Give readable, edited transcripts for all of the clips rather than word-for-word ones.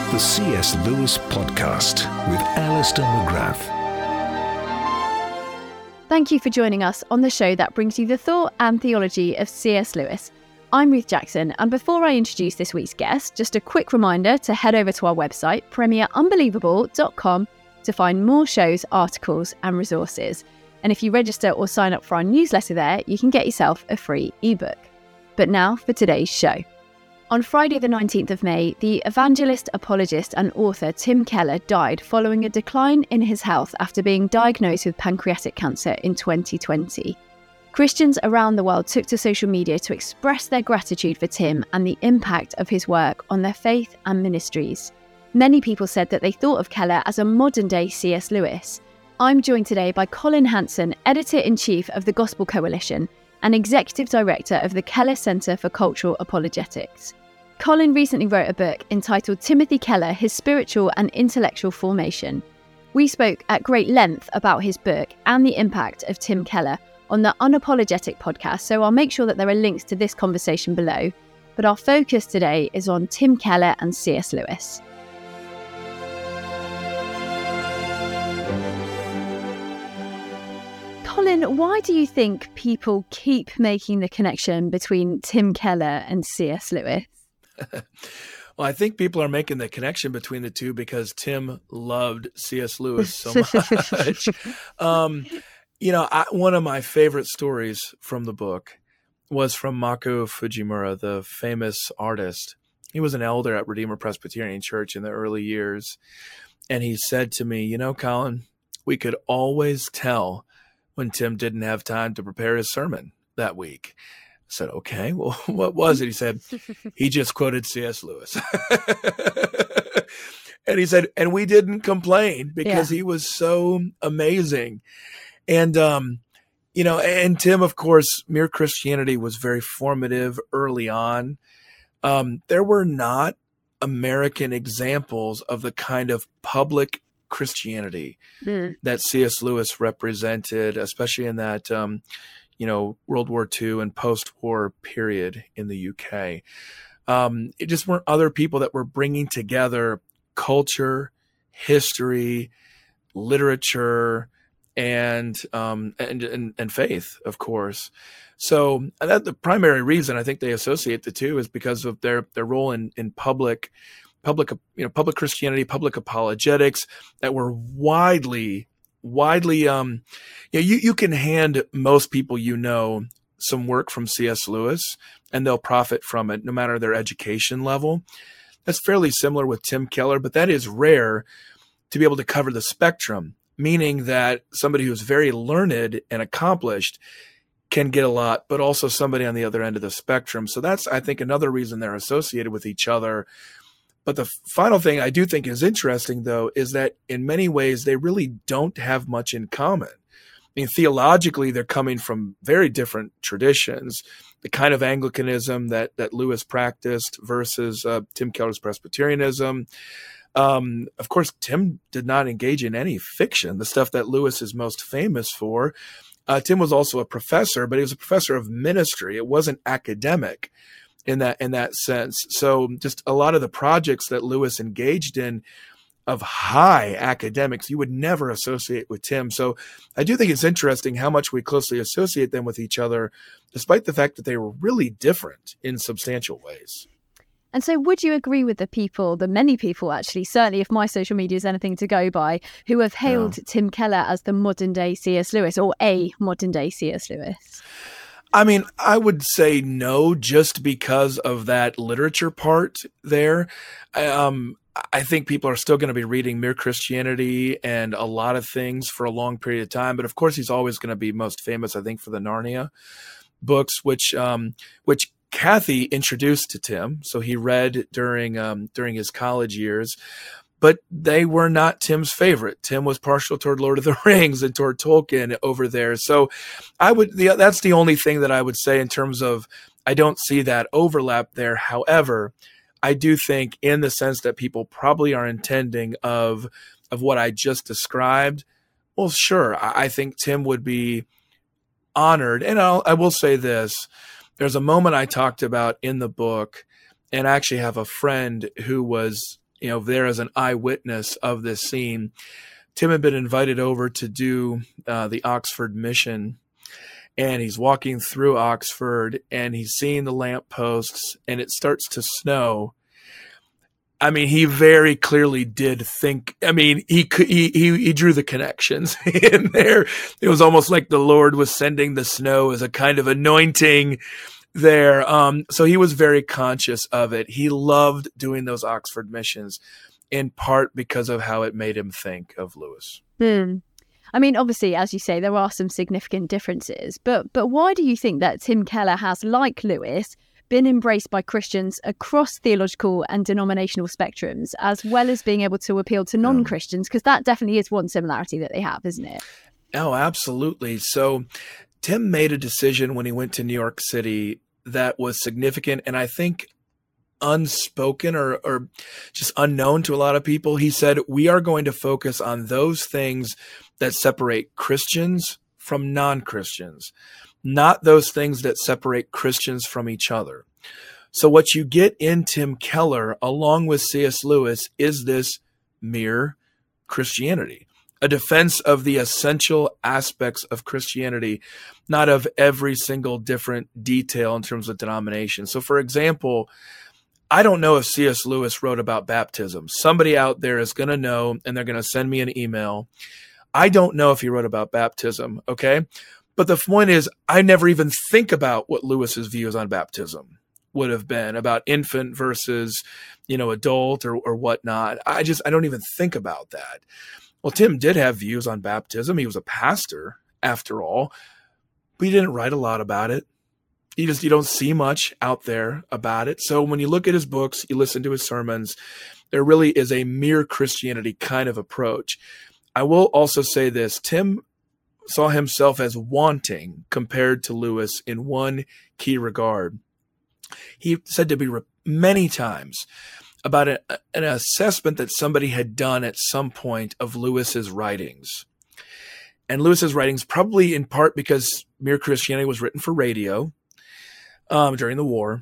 The C.S. Lewis Podcast with Alistair McGrath. Thank you for joining us on the show that brings you the thought and theology of C.S. Lewis. I'm Ruth Jackson, and before I introduce this week's guest, just a quick reminder to head over to our website, premierunbelievable.com, to find more shows, articles and resources. And if you register or sign up for our newsletter there, you can get yourself a free ebook. But now for today's show. On Friday the 19th of May, the evangelist, apologist and author Tim Keller died following a decline in his health after being diagnosed with pancreatic cancer in 2020. Christians around the world took to social media to express their gratitude for Tim and the impact of his work on their faith and ministries. Many people said that they thought of Keller as a modern-day C.S. Lewis. I'm joined today by Colin Hanson, Editor-in-Chief of the Gospel Coalition and Executive Director of the Keller Centre for Cultural Apologetics. Colin recently wrote a book entitled Timothy Keller, His Spiritual and Intellectual Formation. We spoke at great length about his book and the impact of Tim Keller on the Unapologetic podcast, so I'll make sure that there are links to this conversation below. But our focus today is on Tim Keller and C.S. Lewis. Colin, why do you think people keep making the connection between Tim Keller and C.S. Lewis? Well, I think people are making the connection between the two because Tim loved C.S. Lewis so much. One of my favorite stories from the book was from Mako Fujimura, the famous artist. He was an elder at Redeemer Presbyterian Church in the early years. And he said to me, Colin, we could always tell when Tim didn't have time to prepare his sermon that week. I said, okay, well, what was it? He said, he just quoted C.S. Lewis. And he said, and we didn't complain because he was so amazing. And, and Tim, of course, Mere Christianity was very formative early on. There were not American examples of the kind of public Christianity that C.S. Lewis represented, especially in that, World War II and post-war period in the UK. It just weren't other people that were bringing together culture, history, literature, and faith, of course. So that the primary reason I think they associate the two is because of their role in public Christianity, public apologetics that were widely. You can hand most people some work from C.S. Lewis, and they'll profit from it, no matter their education level. That's fairly similar with Tim Keller, but that is rare to be able to cover the spectrum, meaning that somebody who's very learned and accomplished can get a lot, but also somebody on the other end of the spectrum. So that's, I think, another reason they're associated with each other. But the final thing I do think is interesting, though, is that in many ways, they really don't have much in common. I mean, theologically, they're coming from very different traditions. The kind of Anglicanism that Lewis practiced versus Tim Keller's Presbyterianism. Of course, Tim did not engage in any fiction, the stuff that Lewis is most famous for. Tim was also a professor, but he was a professor of ministry. It wasn't academic in that sense. So just a lot of the projects that Lewis engaged in of high academics, you would never associate with Tim. So I do think it's interesting how much we closely associate them with each other, despite the fact that they were really different in substantial ways. And so would you agree with the many people actually, certainly if my social media is anything to go by, who have hailed Tim Keller as the modern day C.S. Lewis or a modern day C.S. Lewis? I mean, I would say no, just because of that literature part there. I think people are still going to be reading Mere Christianity and a lot of things for a long period of time. But of course, he's always going to be most famous, I think, for the Narnia books, which Kathy introduced to Tim. So he read during his college years. But they were not Tim's favorite. Tim was partial toward Lord of the Rings and toward Tolkien over there. So that's the only thing that I would say in terms of, I don't see that overlap there. However, I do think in the sense that people probably are intending of what I just described, well, sure, I think Tim would be honored. And I will say this, there's a moment I talked about in the book, and I actually have a friend who was there as an eyewitness of this scene. Tim had been invited over to do the Oxford mission, and he's walking through Oxford, and he's seeing the lampposts, and it starts to snow. I mean, he very clearly did think. I mean, he drew the connections in there. It was almost like the Lord was sending the snow as a kind of anointing there. So he was very conscious of it. He loved doing those Oxford missions, in part because of how it made him think of Lewis. I mean, obviously, as you say, there are some significant differences, but why do you think that Tim Keller has, like Lewis, been embraced by Christians across theological and denominational spectrums, as well as being able to appeal to non-Christians? Because that definitely is one similarity that they have, isn't it? Oh, absolutely. So Tim made a decision when he went to New York City that was significant, and I think unspoken or just unknown to a lot of people. He said, we are going to focus on those things that separate Christians from non-Christians, not those things that separate Christians from each other. So what you get in Tim Keller, along with C.S. Lewis, is this mere Christianity, a defense of the essential aspects of Christianity, not of every single different detail in terms of denomination. So, for example, I don't know if C.S. Lewis wrote about baptism. Somebody out there is going to know, and they're going to send me an email. I don't know if he wrote about baptism, okay? But the point is, I never even think about what Lewis's views on baptism would have been, about infant versus, adult or whatnot. I don't even think about that. Well, Tim did have views on baptism. He was a pastor, after all, but he didn't write a lot about it. You don't see much out there about it. So when you look at his books, you listen to his sermons, there really is a mere Christianity kind of approach. I will also say this: Tim saw himself as wanting compared to Lewis in one key regard. He said to me many times about an assessment that somebody had done at some point of Lewis's writings. And Lewis's writings, probably in part because Mere Christianity was written for radio during the war,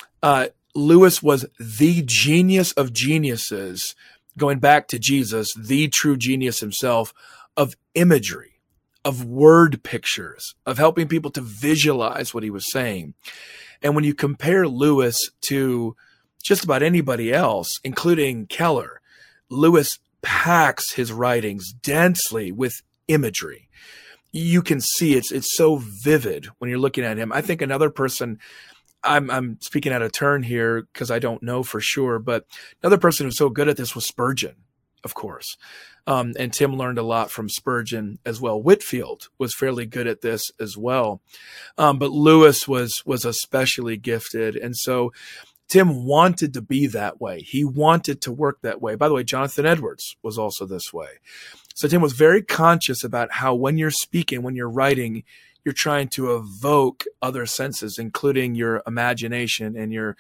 Lewis was the genius of geniuses, going back to Jesus, the true genius himself, of imagery, of word pictures, of helping people to visualize what he was saying. And when you compare Lewis to just about anybody else, including Keller, Lewis packs his writings densely with imagery. You can see it's so vivid when you're looking at him. I think another person, I'm speaking out of turn here because I don't know for sure, but another person who's so good at this was Spurgeon, of course. And Tim learned a lot from Spurgeon as well. Whitefield was fairly good at this as well. But Lewis was especially gifted. And so Tim wanted to be that way. He wanted to work that way. By the way, Jonathan Edwards was also this way. So Tim was very conscious about how when you're speaking, when you're writing, you're trying to evoke other senses, including your imagination and your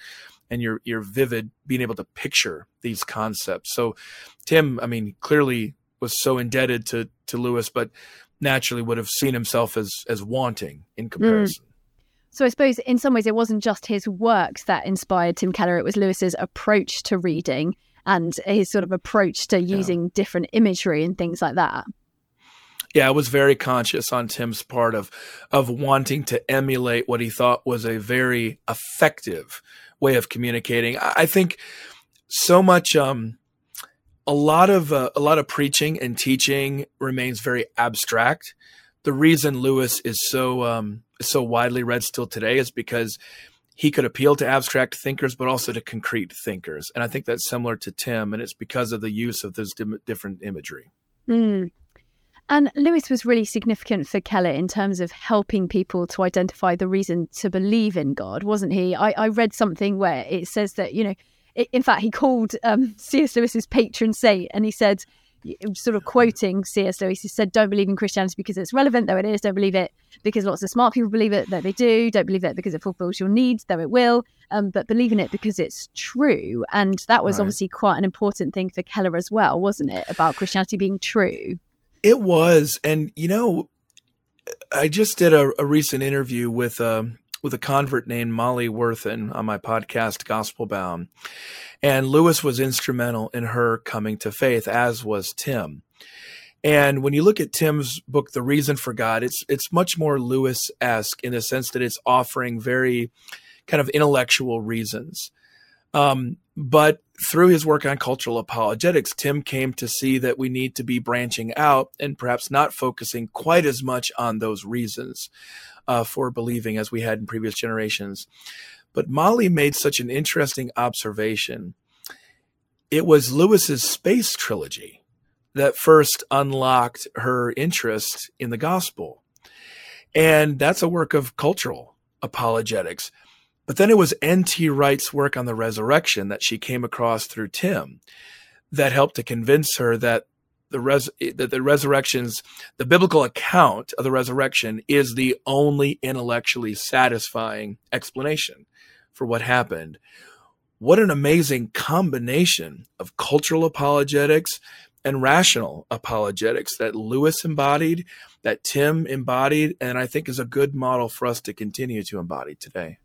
vivid, being able to picture these concepts. So Tim, clearly was so indebted to Lewis, but naturally would have seen himself as wanting in comparison. So I suppose in some ways it wasn't just his works that inspired Tim Keller, it was Lewis's approach to reading and his sort of approach to using different imagery and things like that. Yeah, I was very conscious on Tim's part of wanting to emulate what he thought was a very effective way of communicating. I think so much, a lot of preaching and teaching remains very abstract. The reason Lewis is so widely read still today is because he could appeal to abstract thinkers, but also to concrete thinkers. And I think that's similar to Tim, and it's because of the use of this different imagery. And Lewis was really significant for Keller in terms of helping people to identify the reason to believe in God, wasn't he? I read something where it says that, in fact, he called C.S. Lewis's patron saint, and he said, sort of quoting C.S. Lewis, he said, don't believe in Christianity because it's relevant, though it is. Don't believe it because lots of smart people believe it, though they do. Don't believe it because it fulfills your needs, though it will. But believe in it because it's true. And that was obviously quite an important thing for Keller as well, wasn't it? About Christianity being true. It was. And, I just did a recent interview with a with a convert named Molly Worthen on my podcast, Gospel Bound. And Lewis was instrumental in her coming to faith, as was Tim. And when you look at Tim's book, The Reason for God, it's much more Lewis-esque in the sense that it's offering very kind of intellectual reasons. But through his work on cultural apologetics, Tim came to see that we need to be branching out and perhaps not focusing quite as much on those reasons for believing as we had in previous generations. But Molly made such an interesting observation. It was Lewis's space trilogy that first unlocked her interest in the gospel. And that's a work of cultural apologetics. But then it was N.T. Wright's work on the resurrection that she came across through Tim that helped to convince her that the resurrection's, the biblical account of the resurrection is the only intellectually satisfying explanation for what happened. What an amazing combination of cultural apologetics and rational apologetics that Lewis embodied, that Tim embodied, and I think is a good model for us to continue to embody today.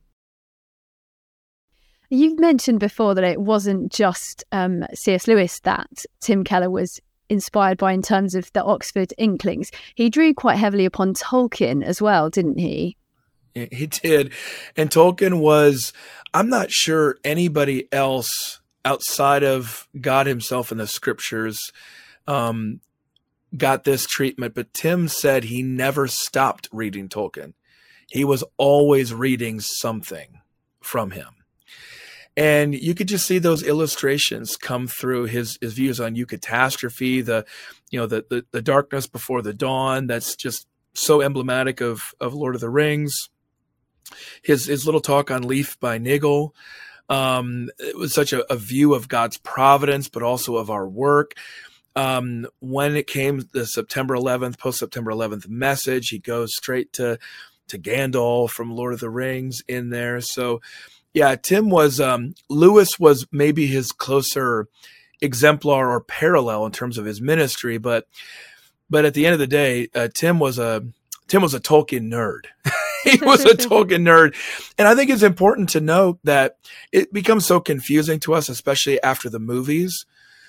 You've mentioned before that it wasn't just C.S. Lewis that Tim Keller was inspired by in terms of the Oxford Inklings. He drew quite heavily upon Tolkien as well, didn't he? He did. And Tolkien was, I'm not sure anybody else outside of God himself in the scriptures got this treatment, but Tim said he never stopped reading Tolkien. He was always reading something from him. And you could just see those illustrations come through his views on eucatastrophe, the darkness before the dawn. That's just so emblematic of Lord of the Rings. His little talk on Leaf by Nigel. It was such a view of God's providence, but also of our work. When it came the September 11th, post-September 11th message, he goes straight to Gandalf from Lord of the Rings in there. So yeah, Tim was, Lewis was maybe his closer exemplar or parallel in terms of his ministry, but at the end of the day, Tim was a Tolkien nerd. He was a Tolkien nerd. And I think it's important to note that it becomes so confusing to us, especially after the movies.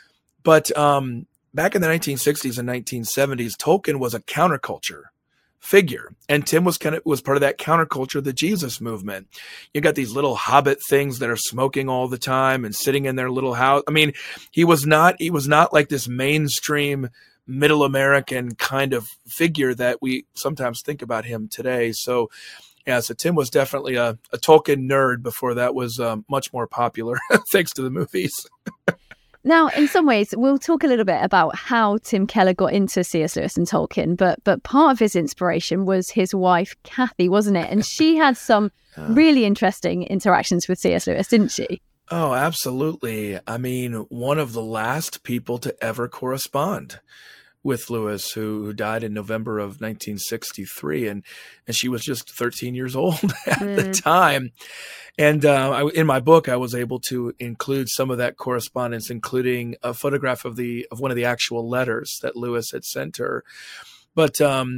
But back in the 1960s and 1970s, Tolkien was a counterculture figure. And Tim was part of that counterculture, the Jesus movement. You got these little hobbit things that are smoking all the time and sitting in their little house. I mean, he was not like this mainstream middle American kind of figure that we sometimes think about him today. So yeah, so Tim was definitely a Tolkien nerd before that was much more popular, thanks to the movies. Now, in some ways, we'll talk a little bit about how Tim Keller got into C.S. Lewis and Tolkien, but part of his inspiration was his wife, Kathy, wasn't it? And she had some really interesting interactions with C.S. Lewis, didn't she? Oh, absolutely. I mean, one of the last people to ever correspond with Lewis, who died in November of 1963, and she was just 13 years old at the time. And in my book, I was able to include some of that correspondence, including a photograph of one of the actual letters that Lewis had sent her. But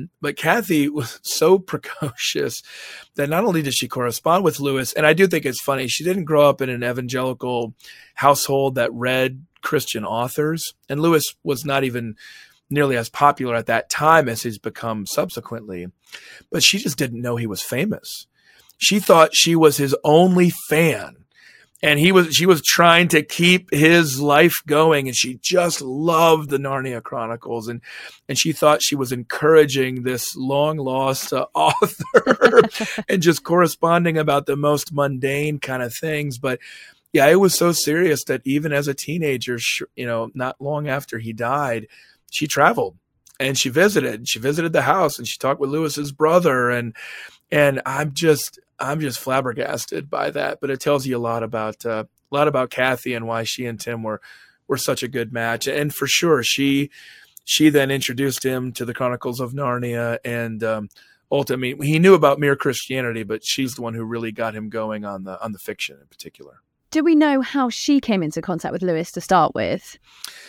Kathy was so precocious that not only did she correspond with Lewis, and I do think it's funny, she didn't grow up in an evangelical household that read Christian authors, and Lewis was not even nearly as popular at that time as he's become subsequently. But she just didn't know he was famous. She thought she was his only fan, and she was trying to keep his life going, and she just loved the Narnia Chronicles, and she thought she was encouraging this long lost author and just corresponding about the most mundane kind of things. But yeah, it was so serious that even as a teenager, not long after he died, she traveled and she visited the house, and she talked with Lewis's brother, and I'm just flabbergasted by that. But it tells you a lot about Kathy and why she and Tim were such a good match. And for sure, she then introduced him to the Chronicles of Narnia, and ultimately he knew about Mere Christianity, but she's the one who really got him going on the fiction in particular. Do we know how she came into contact with Lewis to start with?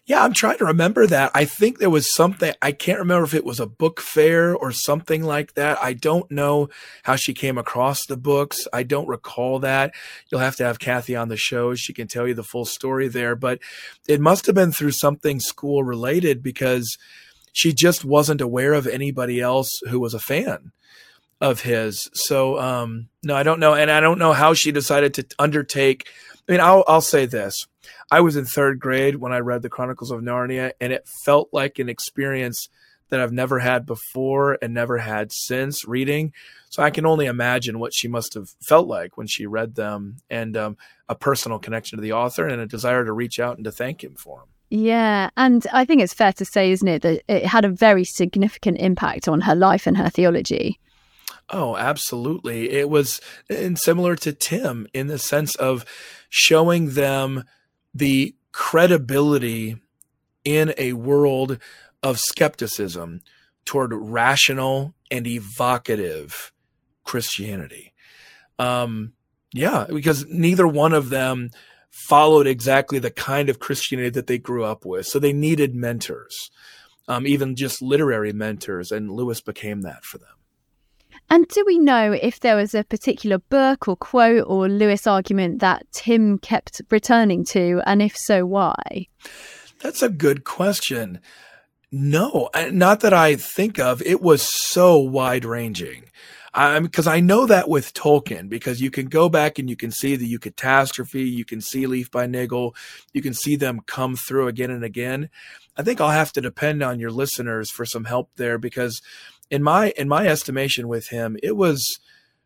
Yeah, I'm trying to remember that. I think there was something, I can't remember if it was a book fair or something like that. I don't know how she came across the books. I don't recall that. You'll have to have Kathy on the show. She can tell you the full story there, but it must have been through something school related because she just wasn't aware of anybody else who was a fan of his. So, no, I don't know. And I don't know how she decided to undertake. I mean, I'll say this. I was in third grade when I read the Chronicles of Narnia, and it felt like an experience that I've never had before and never had since reading. So I can only imagine what she must have felt like when she read them, and a personal connection to the author and a desire to reach out and to thank him for them. Yeah, and I think it's fair to say, isn't it, that it had a very significant impact on her life and her theology. Oh, absolutely. It was similar to Tim in the sense of showing them the credibility in a world of skepticism toward rational and evocative Christianity. Yeah, because neither one of them followed exactly the kind of Christianity that they grew up with. So they needed mentors, even just literary mentors, and Lewis became that for them. And do we know if there was a particular book or quote or Lewis argument that Tim kept returning to, and if so, why? That's a good question. No, not that I think of. It was so wide-ranging. Because I know that with Tolkien, because you can go back and you can see the Eucatastrophe, you can see Leaf by Niggle, you can see them come through again and again. I think I'll have to depend on your listeners for some help there, because in my estimation with him, it was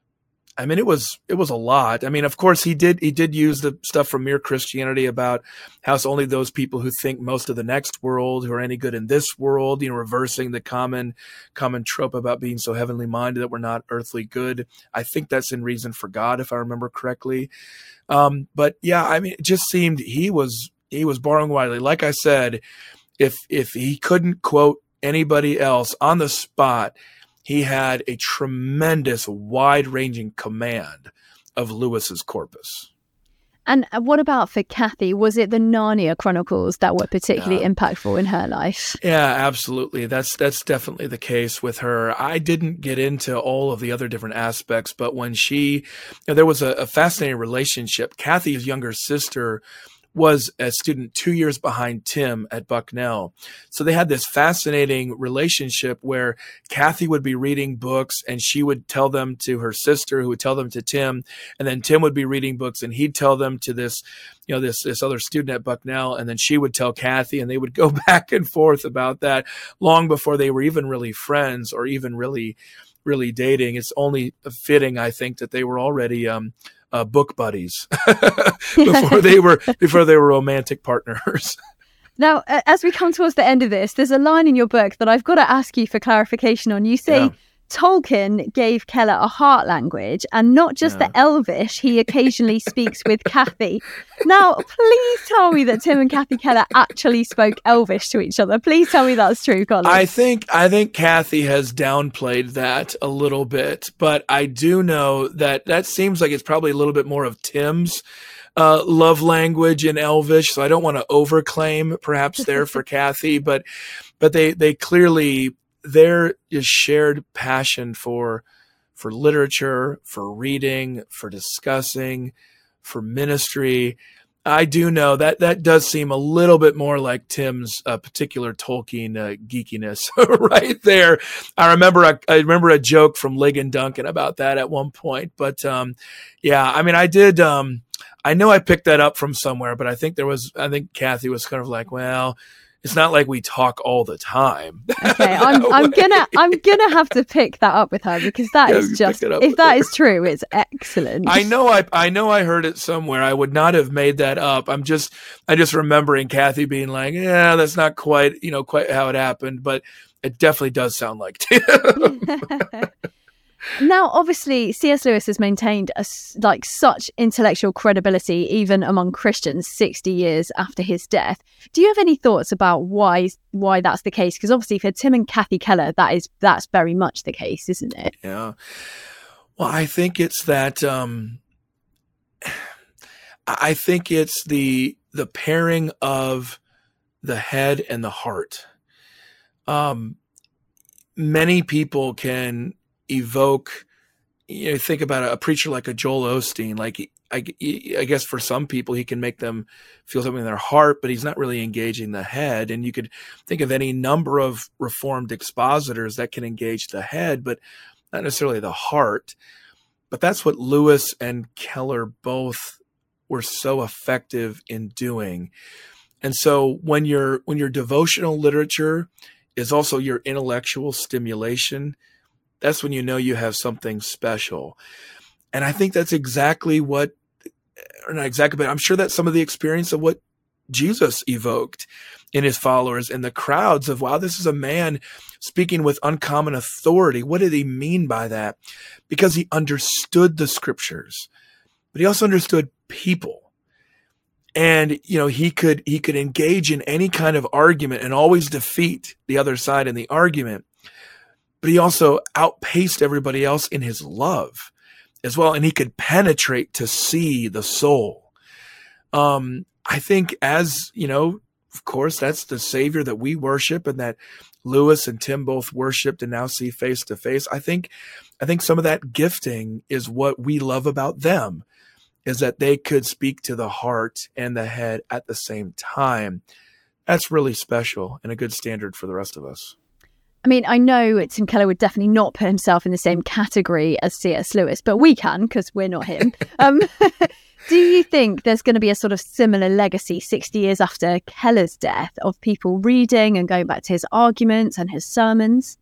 a lot. I mean, of course, he did use the stuff from Mere Christianity about how it's only those people who think most of the next world who are any good in this world, reversing the common trope about being so heavenly minded that we're not earthly good. I think that's in Reason for God, if I remember correctly. But yeah, I mean, it just seemed he was borrowing widely. Like I said, if he couldn't quote anybody else on the spot, he had a tremendous, wide-ranging command of Lewis's corpus. And what about for Kathy? Was it the Narnia Chronicles that were particularly impactful in her life? Yeah, absolutely. That's definitely the case with her. I didn't get into all of the other different aspects, but when there was a fascinating relationship. Kathy's younger sister was a student 2 years behind Tim at Bucknell. So they had this fascinating relationship where Kathy would be reading books and she would tell them to her sister, who would tell them to Tim. And then Tim would be reading books and he'd tell them to this other student at Bucknell. And then she would tell Kathy, and they would go back and forth about that long before they were even really friends or even really, really dating. It's only fitting, I think, that they were already, book buddies before they were romantic partners. Now, as we come towards the end of this, there's a line in your book that I've got to ask you for clarification on. You say Tolkien gave Keller a heart language, and not just the Elvish he occasionally speaks with Kathy. Now, please tell me that Tim and Kathy Keller actually spoke Elvish to each other. Please tell me that's true, Colin. I think Kathy has downplayed that a little bit, but I do know that seems like it's probably a little bit more of Tim's love language in Elvish, so I don't want to overclaim perhaps there for Kathy, but they clearly, there is shared passion for literature, for reading, for discussing, for ministry. I do know that does seem a little bit more like Tim's particular Tolkien geekiness right there. I remember a joke from Ligon Duncan about that at one point, but yeah, I mean, I did. I know I picked that up from somewhere, but I think Kathy was kind of like, well, it's not like we talk all the time. Okay, I'm gonna have to pick that up with her, because that is just, if that is true, it's excellent. I know I heard it somewhere. I would not have made that up. I just remembering Kathy being like, yeah, that's not quite how it happened, but it definitely does sound like Tim. Now, obviously, C.S. Lewis has maintained such intellectual credibility even among Christians 60 years after his death. Do you have any thoughts about why that's the case? Because obviously for Tim and Kathy Keller, that's very much the case, isn't it? Yeah. Well, I think it's that. I think it's the pairing of the head and the heart. Many people can evoke, think about a preacher like a Joel Osteen. Like, I guess for some people, he can make them feel something in their heart, but he's not really engaging the head. And you could think of any number of Reformed expositors that can engage the head, but not necessarily the heart. But that's what Lewis and Keller both were so effective in doing. And so when your devotional literature is also your intellectual stimulation, that's when you know you have something special. And I think that's exactly what, or not exactly, but I'm sure that's some of the experience of what Jesus evoked in his followers and the crowds of, wow, this is a man speaking with uncommon authority. What did he mean by that? Because he understood the scriptures, but he also understood people. And, he could engage in any kind of argument and always defeat the other side in the argument. But he also outpaced everybody else in his love as well. And he could penetrate to see the soul. I think of course, that's the Savior that we worship and that Lewis and Tim both worshiped and now see face to face. I think some of that gifting is what we love about them, is that they could speak to the heart and the head at the same time. That's really special and a good standard for the rest of us. I mean, I know Tim Keller would definitely not put himself in the same category as C.S. Lewis, but we can because we're not him. Do you think there's going to be a sort of similar legacy 60 years after Keller's death of people reading and going back to his arguments and his sermons?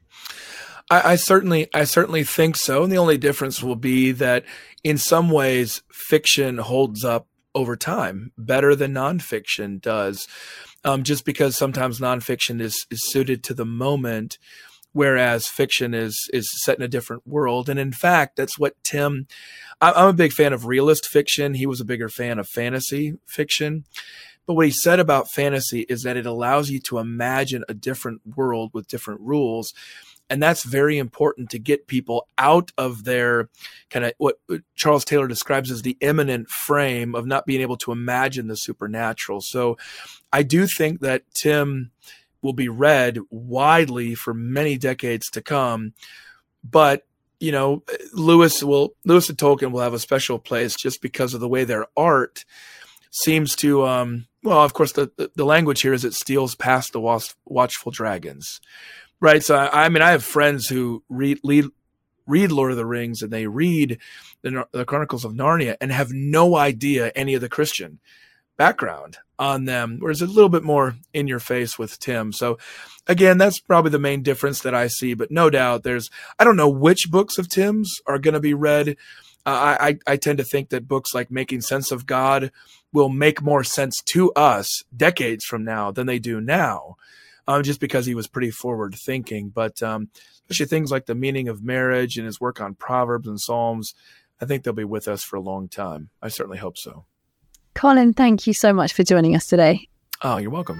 I certainly think so. And the only difference will be that in some ways, fiction holds up over time better than nonfiction does. Just because sometimes nonfiction is suited to the moment, whereas fiction is set in a different world. And in fact, that's what I'm a big fan of realist fiction. He was a bigger fan of fantasy fiction. But what he said about fantasy is that it allows you to imagine a different world with different rules. And that's very important to get people out of their kind of what Charles Taylor describes as the immanent frame of not being able to imagine the supernatural. So I do think that Tim will be read widely for many decades to come. But, Lewis and Tolkien will have a special place just because of the way their art seems to, of course, the language here is it steals past the watchful dragons. Right. So, I have friends who read Lord of the Rings and they read the Chronicles of Narnia and have no idea any of the Christian background on them, whereas a little bit more in your face with Tim. So again, that's probably the main difference that I see, but no doubt I don't know which books of Tim's are going to be read. I tend to think that books like Making Sense of God will make more sense to us decades from now than they do now. Just because he was pretty forward thinking, but especially things like The Meaning of Marriage and his work on Proverbs and Psalms, I think they'll be with us for a long time. I certainly hope so. Colin, thank you so much for joining us today. Oh, you're welcome.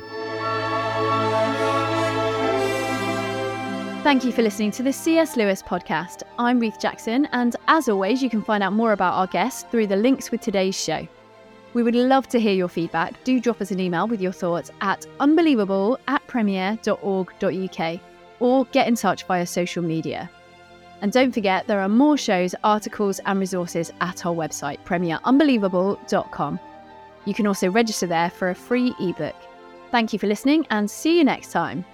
Thank you for listening to the C.S. Lewis podcast. I'm Ruth Jackson, and as always, you can find out more about our guests through the links with today's show. We would love to hear your feedback. Do drop us an email with your thoughts at unbelievable@premier.org.uk or get in touch via social media. And don't forget, there are more shows, articles and resources at our website, premierunbelievable.com. You can also register there for a free ebook. Thank you for listening and see you next time.